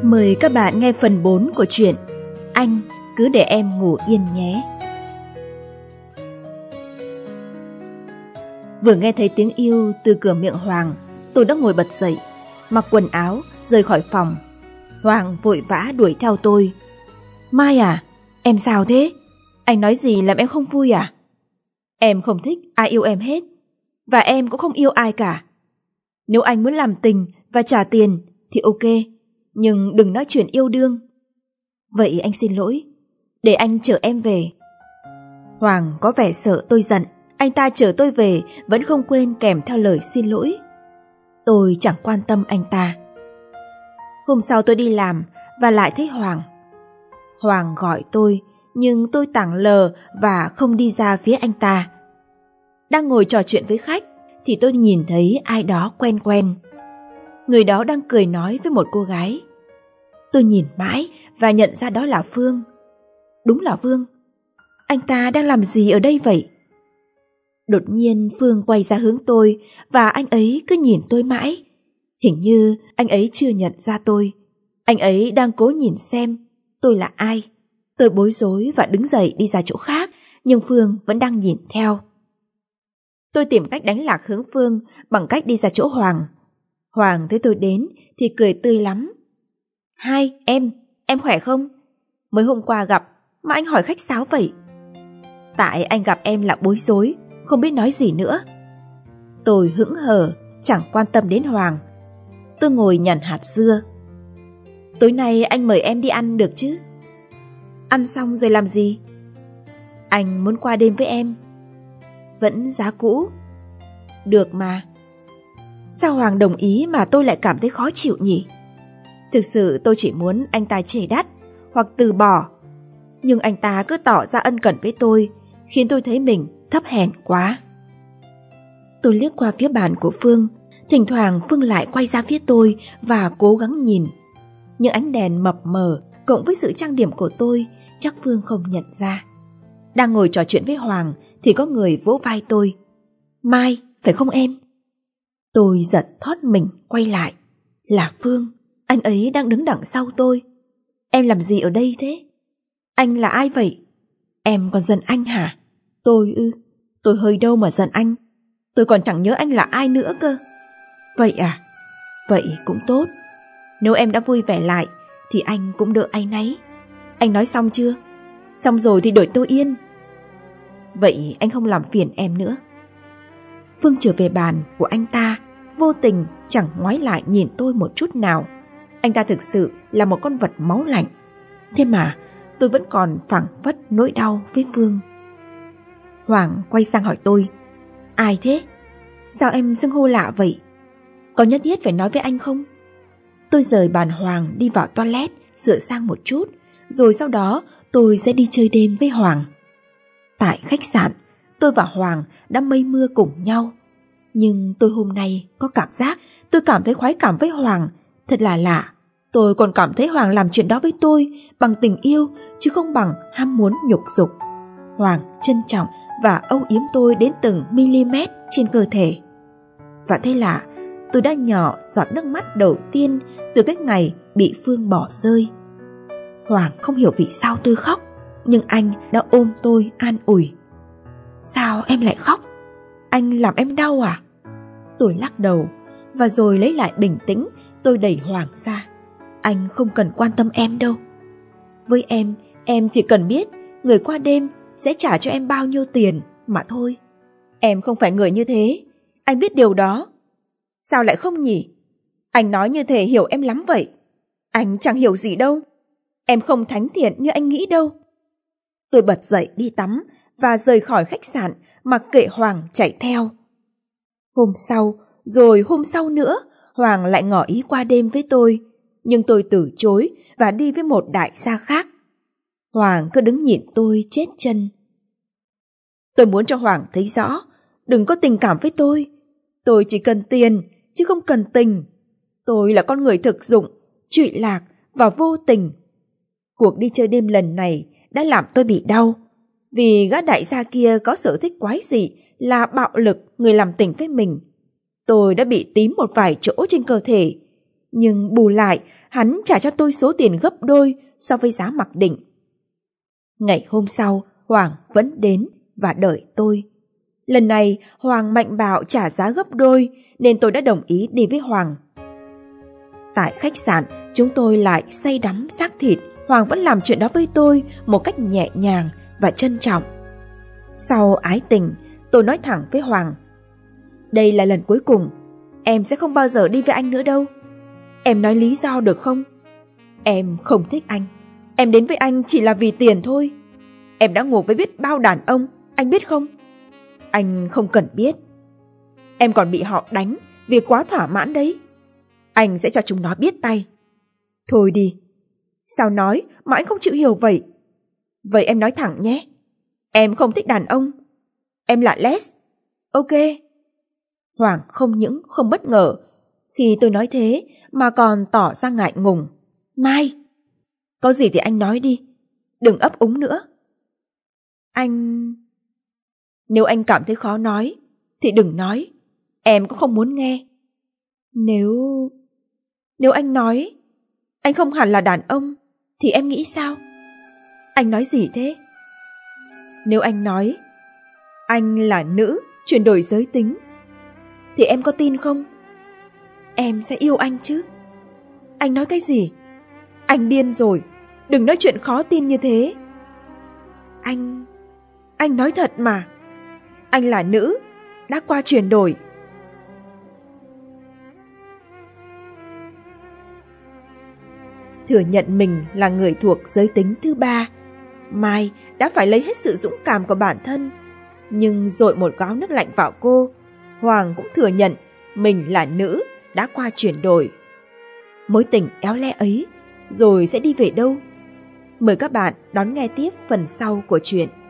Mời các bạn nghe phần 4 của truyện Anh cứ để em ngủ yên nhé. Vừa nghe thấy tiếng yêu từ cửa miệng Hoàng, tôi đã ngồi bật dậy, mặc quần áo, rời khỏi phòng. Hoàng vội vã đuổi theo tôi. Mai à, em sao thế? Anh nói gì làm em không vui à? Em không thích ai yêu em hết, và em cũng không yêu ai cả. Nếu anh muốn làm tình và trả tiền thì ok, nhưng đừng nói chuyện yêu đương. Vậy anh xin lỗi, để anh chở em về. Hoàng có vẻ sợ tôi giận, anh ta chở tôi về vẫn không quên kèm theo lời xin lỗi. Tôi chẳng quan tâm anh ta. Hôm sau tôi đi làm và lại thấy Hoàng. Hoàng gọi tôi, nhưng tôi tảng lờ và không đi ra phía anh ta. Đang ngồi trò chuyện với khách thì tôi nhìn thấy ai đó quen quen. Người đó đang cười nói với một cô gái. Tôi nhìn mãi và nhận ra đó là Phương. Đúng là Phương. Anh ta đang làm gì ở đây vậy? Đột nhiên Phương quay ra hướng tôi và anh ấy cứ nhìn tôi mãi. Hình như anh ấy chưa nhận ra tôi. Anh ấy đang cố nhìn xem tôi là ai. Tôi bối rối và đứng dậy đi ra chỗ khác, nhưng Phương vẫn đang nhìn theo. Tôi tìm cách đánh lạc hướng Phương bằng cách đi ra chỗ Hoàng. Hoàng thấy tôi đến thì cười tươi lắm. Hai, em khỏe không? Mới hôm qua gặp mà anh hỏi khách sáo vậy. Tại anh gặp em là bối rối, không biết nói gì nữa. Tôi hững hờ, chẳng quan tâm đến Hoàng. Tôi ngồi nhặt hạt dưa. Tối nay anh mời em đi ăn được chứ? Ăn xong rồi làm gì? Anh muốn qua đêm với em. Vẫn giá cũ. Được mà. Sao Hoàng đồng ý mà tôi lại cảm thấy khó chịu nhỉ? Thực sự tôi chỉ muốn anh ta chê đắt hoặc từ bỏ. Nhưng anh ta cứ tỏ ra ân cần với tôi, khiến tôi thấy mình thấp hèn quá. Tôi liếc qua phía bàn của Phương. Thỉnh thoảng Phương lại quay ra phía tôi và cố gắng nhìn. Nhưng ánh đèn mập mờ cộng với sự trang điểm của tôi, chắc Phương không nhận ra. Đang ngồi trò chuyện với Hoàng thì có người vỗ vai tôi. Mai, phải không em? Tôi giật thót mình quay lại. Là Phương, anh ấy đang đứng đằng sau tôi. Em làm gì ở đây thế? Anh là ai vậy? Em còn giận anh hả? Tôi tôi hơi đâu mà giận anh. Tôi còn chẳng nhớ anh là ai nữa cơ. Vậy à? Vậy cũng tốt. Nếu em đã vui vẻ lại thì anh cũng đỡ áy náy. Anh nói xong chưa? Xong rồi thì đổi tôi yên. Vậy anh không làm phiền em nữa. Phương trở về bàn của anh ta, vô tình chẳng ngoái lại nhìn tôi một chút nào. Anh ta thực sự là một con vật máu lạnh. Thế mà tôi vẫn còn phảng phất nỗi đau với Phương. Hoàng quay sang hỏi tôi. Ai thế? Sao em xưng hô lạ vậy? Có nhất thiết phải nói với anh không? Tôi rời bàn Hoàng đi vào toilet, sửa sang một chút, rồi sau đó tôi sẽ đi chơi đêm với Hoàng. Tại khách sạn, tôi và Hoàng đã mây mưa cùng nhau. Nhưng tôi hôm nay có cảm giác tôi cảm thấy khoái cảm với Hoàng. Thật là lạ. Tôi còn cảm thấy Hoàng làm chuyện đó với tôi bằng tình yêu, chứ không bằng ham muốn nhục dục. Hoàng trân trọng và âu yếm tôi đến từng mm trên cơ thể. Và thế là tôi đã nhỏ giọt nước mắt đầu tiên từ cái ngày bị Phương bỏ rơi. Hoàng không hiểu vì sao tôi khóc, nhưng anh đã ôm tôi an ủi. Sao em lại khóc? Anh làm em đau à? Tôi lắc đầu, và rồi lấy lại bình tĩnh, tôi đẩy Hoàng ra. Anh không cần quan tâm em đâu. Với em chỉ cần biết người qua đêm sẽ trả cho em bao nhiêu tiền mà thôi. Em không phải người như thế, anh biết điều đó. Sao lại không nhỉ? Anh nói như thể hiểu em lắm vậy. Anh chẳng hiểu gì đâu. Em không thánh thiện như anh nghĩ đâu. Tôi bật dậy đi tắm và rời khỏi khách sạn, mặc kệ Hoàng chạy theo. Hôm sau, rồi hôm sau nữa, Hoàng lại ngỏ ý qua đêm với tôi, nhưng tôi từ chối và đi với một đại gia khác. Hoàng cứ đứng nhìn tôi chết chân. Tôi muốn cho Hoàng thấy rõ, đừng có tình cảm với tôi. Tôi chỉ cần tiền, chứ không cần tình. Tôi là con người thực dụng, trụy lạc và vô tình. Cuộc đi chơi đêm lần này đã làm tôi bị đau, vì gã đại gia kia có sở thích quái dị là bạo lực người làm tình với mình. Tôi đã bị tím một vài chỗ trên cơ thể, Nhưng bù lại, hắn trả cho tôi số tiền gấp đôi so với giá mặc định. Ngày hôm sau, Hoàng vẫn đến và đợi tôi. Lần này, Hoàng mạnh bạo trả giá gấp đôi nên tôi đã đồng ý đi với Hoàng. Tại khách sạn, chúng tôi lại say đắm xác thịt. Hoàng vẫn làm chuyện đó với tôi một cách nhẹ nhàng và trân trọng. Sau ái tình, tôi nói thẳng với Hoàng: đây là lần cuối cùng, em sẽ không bao giờ đi với anh nữa đâu. Em nói lý do được không? Em không thích anh. Em đến với anh chỉ là vì tiền thôi. Em đã ngủ với biết bao đàn ông, anh biết không? Anh không cần biết. Em còn bị họ đánh vì quá thỏa mãn đấy. Anh sẽ cho chúng nó biết tay. Thôi đi. Sao nói mà anh không chịu hiểu vậy? Vậy em nói thẳng nhé. Em không thích đàn ông. Em là les. Ok. Hoàng không những không bất ngờ khi tôi nói thế mà còn tỏ ra ngại ngùng. Mai, có gì thì anh nói đi. Đừng ấp úng nữa. Nếu anh cảm thấy khó nói thì đừng nói. Em cũng không muốn nghe. Nếu anh nói anh không hẳn là đàn ông thì em nghĩ sao? Anh nói gì thế? Nếu anh nói anh là nữ chuyển đổi giới tính thì em có tin không? Em sẽ yêu anh chứ. Anh nói cái gì? Anh điên rồi. Đừng nói chuyện khó tin như thế. Anh nói thật mà. Anh là nữ, đã qua chuyển đổi. Thừa nhận mình là người thuộc giới tính thứ ba, Mai đã phải lấy hết sự dũng cảm của bản thân. Nhưng dội một gáo nước lạnh vào cô, Hoàng cũng thừa nhận mình là nữ, đã qua chuyển đổi. Mối tình éo le ấy rồi sẽ đi về đâu? Mời các bạn đón nghe tiếp phần sau của chuyện.